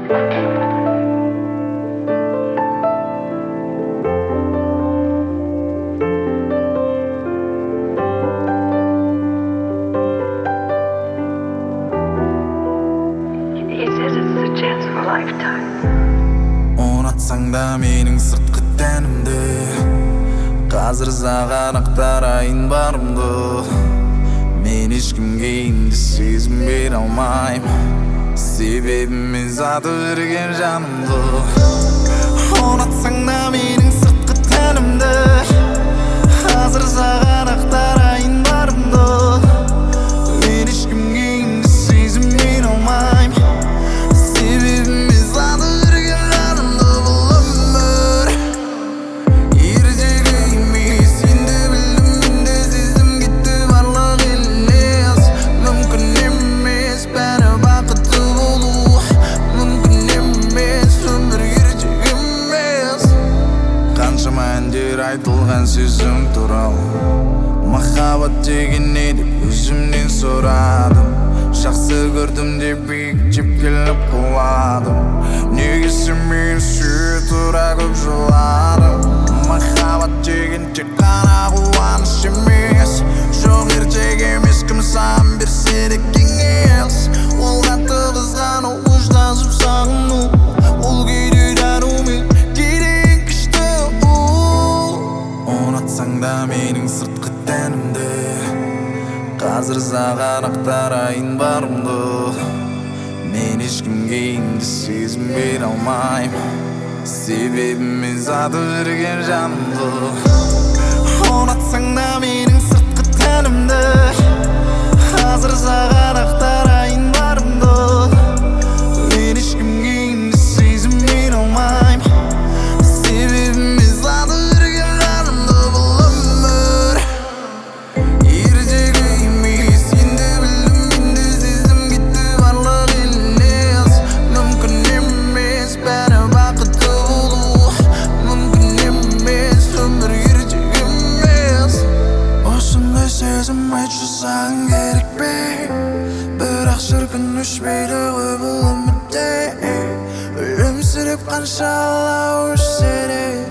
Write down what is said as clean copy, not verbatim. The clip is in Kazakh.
Ұнатсаң да менің сыртқы тәнімді, қазір саған ақтарайын барымды. Мен ешкімге енді сезім бере алмаймын, себебі мен сатып жүрген жанымды. Ұнатсаң да менің сыртқы тәнімді, қазір саған ақтарайын барымды. Мен ешкімге енді сезім бере алмаймын, себебі мен сатып жүрген жанымды. Бұл өмір ертегі емес, енді білдім, менде сезім кетті, барлық елес. Мүмкін емес бәрі бақытты болу, мүмкін емес өмір ертегі емес. Қаншама әндер айтылған сөзім туралы, махаббат деген не деп өзімнен сұрадым. Жақсы көрдім деп биіктеп келіп құладым, негесі мен сүйе тұра көп жыладым. Махаббат деген тек қана қуаныш емес, жоқ ертек емес, кім саған берсе де кеңес. Ол қатты қызғану, ұштасып сағыну, ол кейде дарумен, кейде күшті. Ұнатсаң да менің сыртқы тәнімді, қазір саған ақтарайын барымды. Мен ешкімге енді сезім бере алмаймын, себебі мен сатып жүрген жанымды. Ұнатсаң да менің сыртқы тәнімді, қазір саған ақтарайын барымды. Мен ешкімге енді сезім бере алмаймын, себебі мен сатып жүрген жанымды. Бұл өмір ертегі емес, енді білдім, менде сезім кетті, барлық елес. Мүмкін емес бәрі бақытты болу, мүмкін емес өмір ертегі емес. Осындай сезім айтшы саған керек пе? Бірақ шіркін өшпейді ғой бұл өмірде, өлімсіреп қанша алау өшсе де.